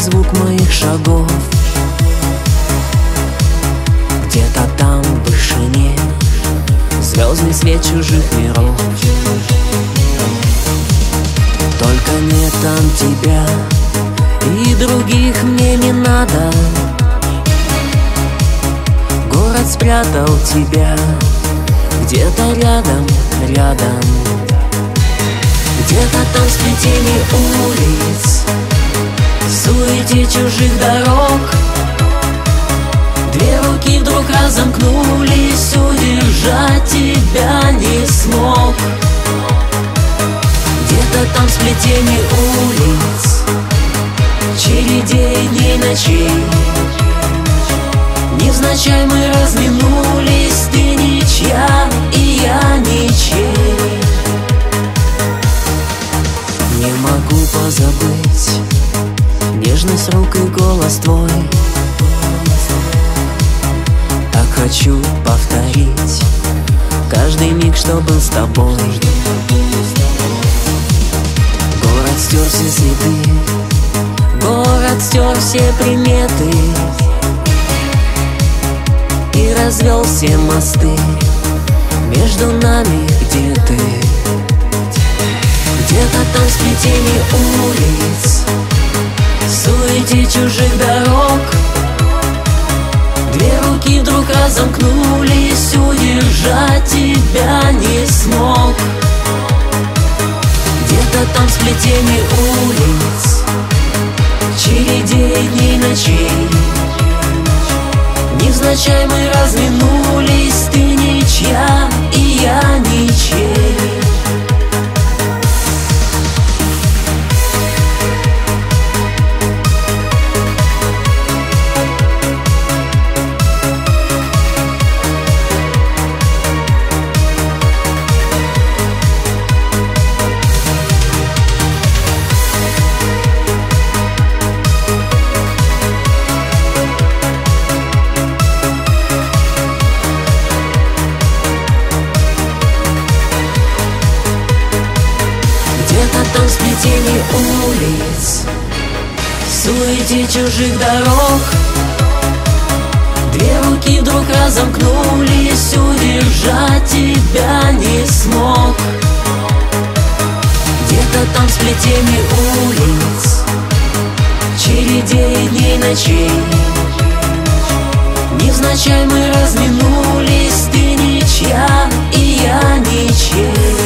звук моих шагов. Где-то там в вышине звездный свет чужих миров. Только нет там тебя, и других мне не надо. Город спрятал тебя где-то рядом, рядом. Где-то там в сплетении улиц, в суете чужих дорог, две руки вдруг разомкнулись, удержать тебя не смог. Где-то там в сплетении улиц, череде дней ночей, невзначай мы разминулись, ты ничья, и я ничей. Не могу позабыть нежность рук и голос твой. Так хочу повторить каждый миг, что был с тобой. Город стер все следы, город стер все приметы и развел все мосты между нами. Где ты? Где-то там в сплетении улиц, в суете чужих дорог, две руки вдруг разомкнулись, удержать тебя не смог. Где-то там в сплетении улиц, череде дней ночей, невзначай мы разминулись, ты ничья, и я ничей. Там в сплетении улиц, в суете чужих дорог, две руки вдруг разомкнулись, удержать тебя не смог. Где-то там в сплетении улиц, череде дней ночей, невзначай мы разминулись, ты ничья, и я ничей.